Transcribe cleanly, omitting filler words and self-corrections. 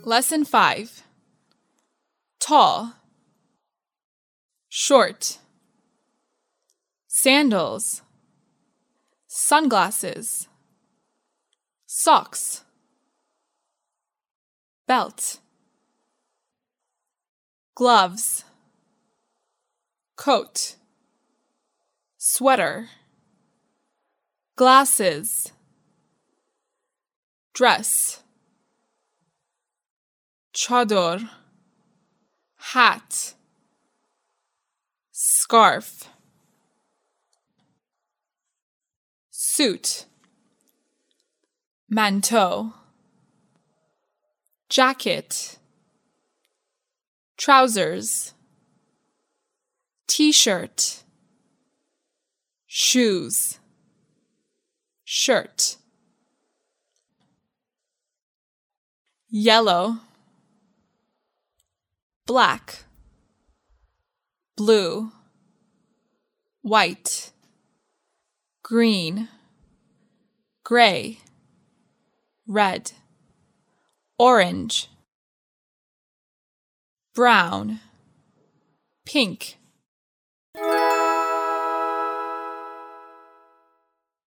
Lesson 5. Tall, short, sandals, sunglasses, socks, belt, gloves, coat, sweater, glasses, dress, chador, hat, scarf, suit, manteau, jacket, trousers, t-shirt, shoes, shirt, yellow, black, blue, white, green, gray, red, orange, brown, pink.